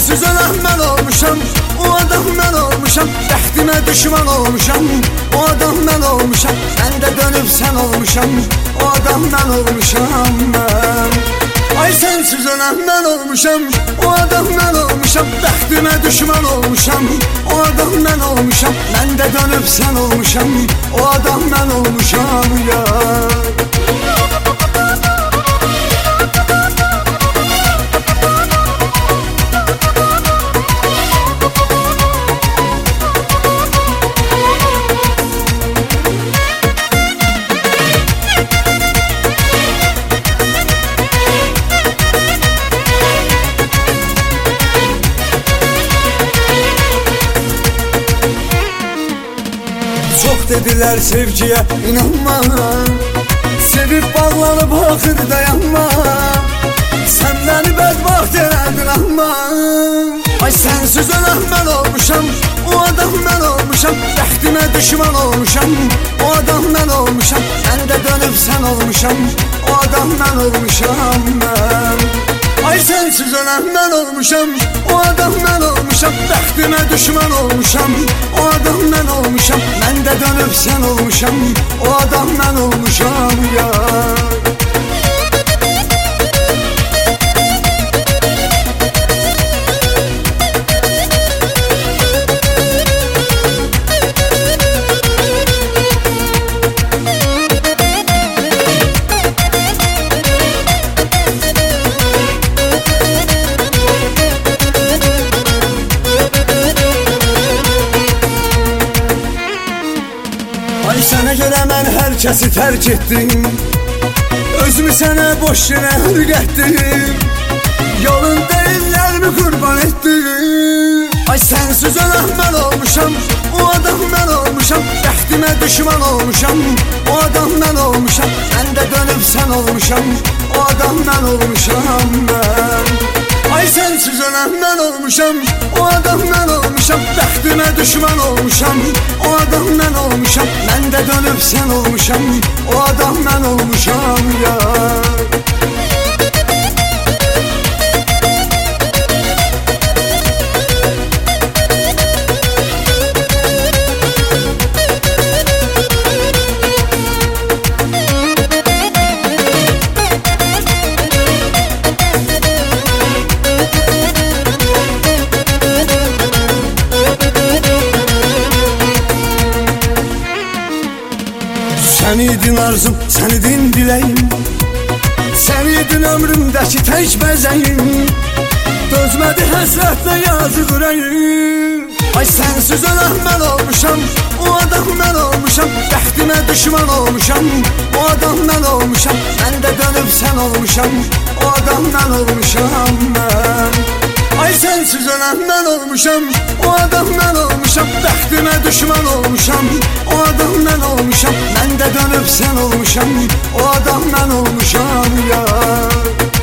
sensiz ölən mən olmuşam, o adam mən olmuşam. Bəxtimə düşman olmuşam, o adam mən olmuşam. Mən də dönüb sən olmuşam, o adam mən olmuşam mən. Ay sensiz ölən mən olmuşam, o adam mən olmuşam. Bəxtimə düşman olmuşam, o adam mən olmuşam. Mən də dönüb sən olmuşam, o adam mən olmuşam ya. Çox dedilər sevgiyə inanma, sevib bağlanıb axır dayanma. Sən məni bədbaxt elədin amma. Ay sensiz ölən mən olmuşam, o adam mən olmuşam. Bəxtimə düşman olmuşam, o adam mən olmuşam. Mən də dönüb sən olmuşam, o adam mən olmuşam mən. Ay sensiz ölən mən olmuşam, o adam mən olmuşam. Bəxtimə düşman olmuşam, o adam mən olmuşam. Mən də dönüb sən olmuşam, o adam mən olmuşam ya. Ay sənə görə mən hər kəsi tərk etdim, özümü sənə boş yerə hürgətdim. Yolunda illərimi qurban etdim. Ay sensiz ölən mən olmuşam, o adam mən olmuşam. Bəxtimə düşman olmuşam, o adam mən olmuşam. Mən də dönüb sən olmuşam, o adam mən olmuşam mən. Ay sensiz ölən mən olmuşam, o adam mən olmuşam. Bəxtimə düşman olmuşam, o adam mən olmuşam. Mən də dönüb sən olmuşam, o adam mən olmuşam ya. Sən idin arzum, sən idin diləyim, sən idin ömrümdəki tək bəzəyim. Dözmədi həsrətlə yazıq ürəyim. Ay sensiz ölən mən olmuşam, o adam mən olmuşam. Bəxtimə düşman olmuşam, o adam mən olmuşam. Mən də dönüb sən olmuşam, o adam mən olmuşam mən. Ay sensiz ölən mən olmuşam, o adam mən olmuşam. Bəxtimə düşman olmuşam, o adam mən olmuşam. Mən də dönüb sən olmuşam, o adam mən olmuşam ya.